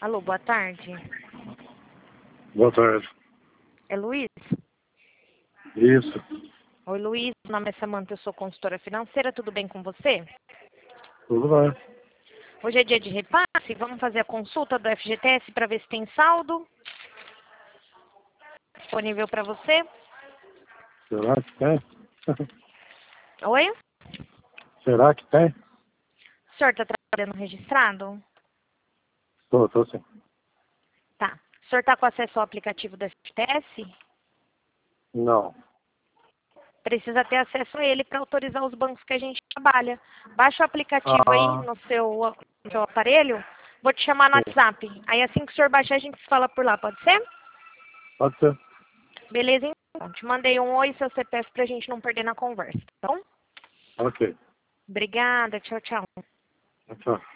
Alô, boa tarde. Boa tarde. É Luiz? Isso. Oi, Luiz. Meu nome é Samanta, eu sou consultora financeira. Tudo bem com você? Tudo bem. Hoje é dia de repasse. Vamos fazer a consulta do FGTS para ver se tem saldo disponível para você. Será que tem? Oi? Será que tem? O senhor está trabalhando registrado? Tô sim. Tá. O senhor está com acesso ao aplicativo do FGTS? Não. Precisa ter acesso a ele para autorizar os bancos que a gente trabalha. Baixa o aplicativo aí Ah, no seu aparelho. Vou te chamar no sim. WhatsApp. Aí assim que o senhor baixar, a gente se fala por lá, pode ser? Pode ser. Beleza, então. Te mandei um oi e seu CPF pra gente não perder na conversa, tá bom? Ok. Obrigada, tchau, tchau. Tchau.